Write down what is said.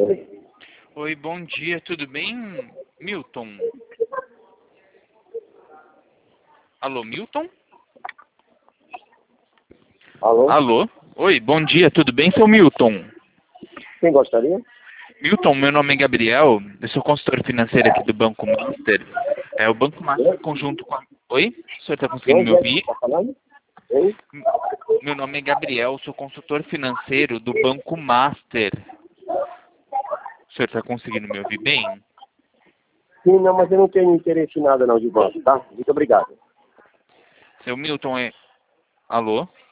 Oi, bom dia, tudo bem, Milton? Alô, Milton? Alô? Alô? Oi, bom dia, tudo bem, seu Milton? Quem gostaria? Milton, meu nome é Gabriel, eu sou consultor financeiro aqui do Banco Master. O Banco Master conjunto com a... Oi? O senhor está De conseguindo me onde é que ouvir? está falando? Hein? Meu nome é Gabriel, sou consultor financeiro do Banco Master. O senhor está conseguindo me ouvir bem? Sim, não, mas eu não tenho interesse em nada não de banco, tá? Muito obrigado. Seu Milton Alô?